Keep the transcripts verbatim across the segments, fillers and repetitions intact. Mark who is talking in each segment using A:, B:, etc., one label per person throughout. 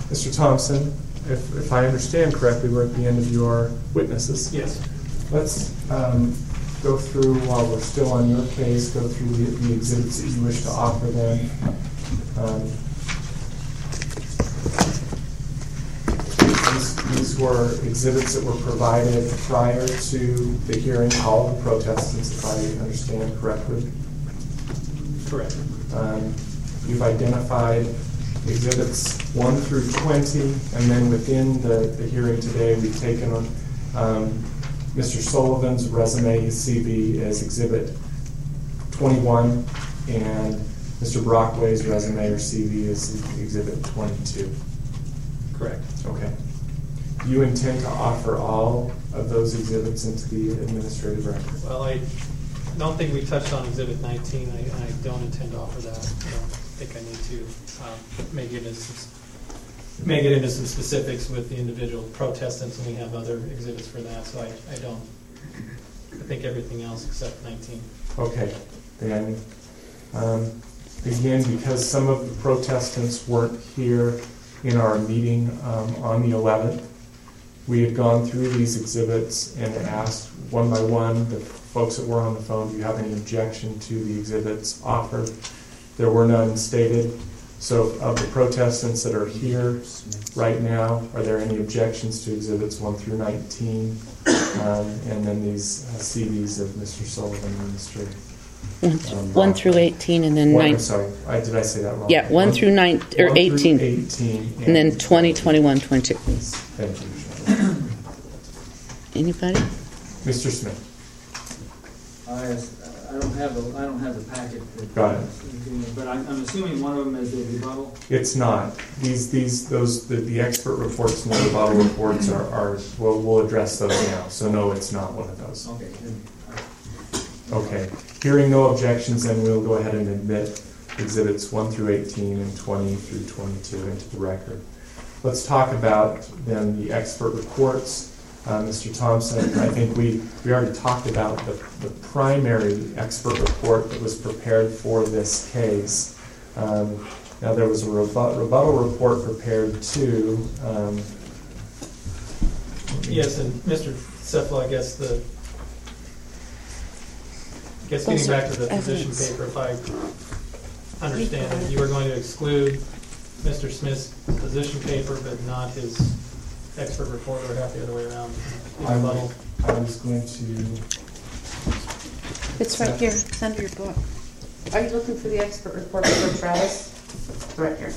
A: Mister Thompson, if, if I understand correctly, we're at the end of your witnesses.
B: Yes.
A: Let's um, go through, while we're still on your case, go through the, the exhibits that you wish to offer them. Um, these, these were exhibits that were provided prior to the hearing, all the protestants, if I understand correctly.
B: Correct.
A: Um, you've identified exhibits one through twenty, and then within the, the hearing today, we've taken on um, Mister Sullivan's resume, his C V, as exhibit twenty-one, and Mister Brockway's resume or C V is exhibit twenty-two.
B: Correct.
A: Okay. Do you intend to offer all of those exhibits into the administrative record?
B: Well, I don't think we touched on exhibit nineteen. I, I don't intend to offer that. I don't think I need to um, make it as may get into some specifics with the individual protestants, and we have other exhibits for that, so I, I don't. I think everything else except nineteen.
A: Okay. Then, um, again, because some of the protestants weren't here in our meeting um, on the eleventh, we had gone through these exhibits and asked one by one the folks that were on the phone, do you have any objection to the exhibits offered? There were none stated. So of the protestants that are here right now, are there any objections to exhibits one through nineteen? Um, and then these uh, C Vs of Mister Sullivan and Mister
C: One, th- um, one through eighteen, and then
A: one,
C: nine.
A: I'm sorry, I, did I say that wrong?
C: Yeah, one, one through nine or
A: one
C: eighteen,
A: through eighteen, and,
C: and then twenty, twenty-one, twenty-two.
A: Thank you.
C: Anybody?
A: Mister Smith.
D: I, I don't have the I don't have the packet. That,
A: Got it.
D: But I'm, I'm assuming one of them is the rebuttal.
A: It's not. These these those the, the expert reports and the rebuttal reports are are we'll we'll address those now. So no, it's not one of those.
D: Okay. Then,
A: okay. Hearing no objections, then we'll go ahead and admit exhibits one through eighteen and twenty through twenty-two into the record. Let's talk about then the expert reports. Uh, Mister Thompson, I think we, we already talked about the, the primary expert report that was prepared for this case. Um, now there was a rebut- rebuttal report prepared too. Um,
B: yes, and Mister Cephala, I guess the I guess getting back to the position paper, if I understand it, you were going to exclude Mister Smith's position paper, but not his expert report, or half the other way around.
A: I, I was going to...
C: It's right here. It's under your book.
E: Are you looking for the expert report for Travis? It's right here.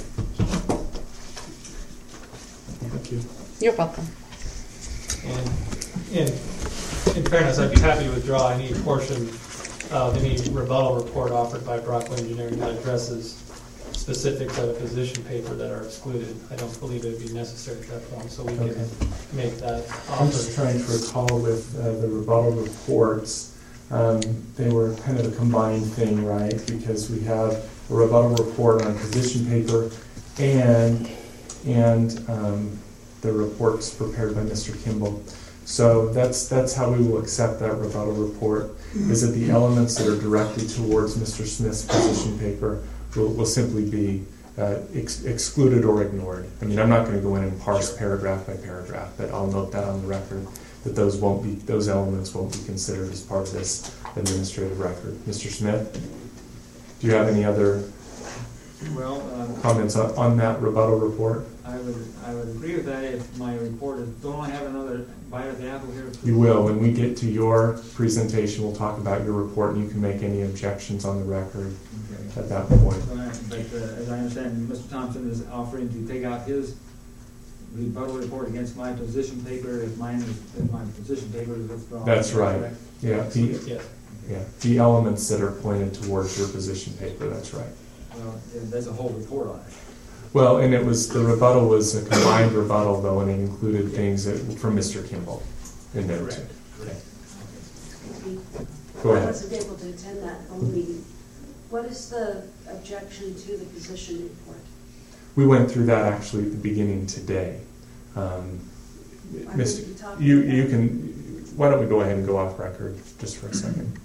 A: Thank you.
C: You're welcome.
B: And in, in fairness, I'd be happy to withdraw any portion of any rebuttal report offered by Brockway Engineering that addresses specifics of a position paper that are excluded. I don't believe it would be necessary at that point, so we
A: Okay.
B: can make that offer.
A: I'm just trying to recall with uh, the rebuttal reports, um, they were kind of a combined thing, right? Because we have a rebuttal report on a position paper and and um, the reports prepared by Mister Kimball. So that's that's how we will accept that rebuttal report, is that the elements that are directed towards Mister Smith's position paper will, will simply be uh, ex- excluded or ignored. I mean, I'm not going to go in and parse paragraph by paragraph, but I'll note that on the record that those won't be those elements won't be considered as part of this administrative record. Mister Smith, do you have any other
D: well, um,
A: comments on, on that rebuttal report?
D: I would I would agree with that if my report is. Don't I have another bite of the apple here?
A: You will. When we get to your presentation, we'll talk about your report, and you can make any objections on the record okay. at that point.
D: But uh, as I understand, Mister Thompson is offering to take out his rebuttal report against my position paper if mine is if my position paper is withdrawn.
A: That's right.
D: Correct?
A: Yeah. The,
B: yeah.
A: yeah. The elements that are pointed towards your position paper. That's right.
D: Well, there's a whole report on it.
A: Well, and it was the rebuttal was a combined rebuttal, though, and it included things that, from Mister Kimball in there too.
D: Correct.
A: Go ahead.
F: I wasn't able to attend that whole meeting. What is the objection to the position report?
A: We went through that actually at the beginning today. Um, Mister You you can. Why don't we go ahead and go off record just for a second?